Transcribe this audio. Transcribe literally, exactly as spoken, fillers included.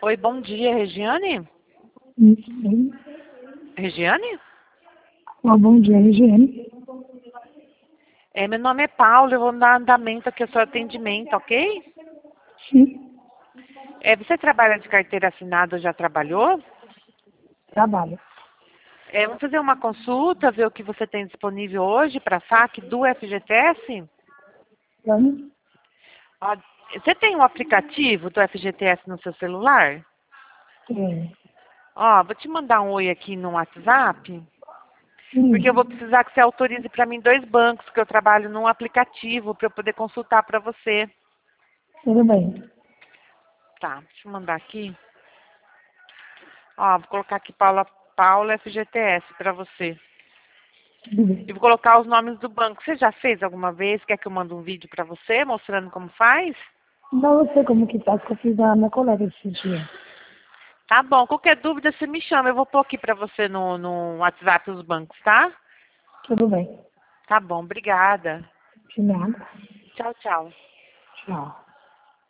Oi, bom dia, Regiane? Sim. Regiane? Ó, bom dia, Regiane. É, meu nome é Paulo, eu vou dar andamento aqui ao seu atendimento, ok? Sim, É, você trabalha de carteira assinada ou já trabalhou? trabalho. É, vamos fazer uma consulta, ver o que você tem disponível hoje para saque do F G T S? Vamos? Ó, você tem um aplicativo do F G T S no seu celular? É. Ó, vou te mandar um oi aqui no WhatsApp, porque eu vou Sim, precisar que você autorize para mim dois bancos, que eu trabalho num aplicativo para eu poder consultar para você. tudo bem. Tá, deixa eu mandar aqui. Ó, vou colocar aqui Paula, Paula F G T S para você. Tudo E bem. vou colocar os nomes do banco. Você já fez alguma vez? Quer que eu mande um vídeo para você mostrando como faz? Não sei como que tá, porque eu fiz a minha colega esse dia. Tá bom. Qualquer dúvida você me chama. Eu vou pôr aqui para você no, no WhatsApp os bancos, tá? Tudo bem. Tá bom. Obrigada. De nada. Tchau, tchau. Tchau.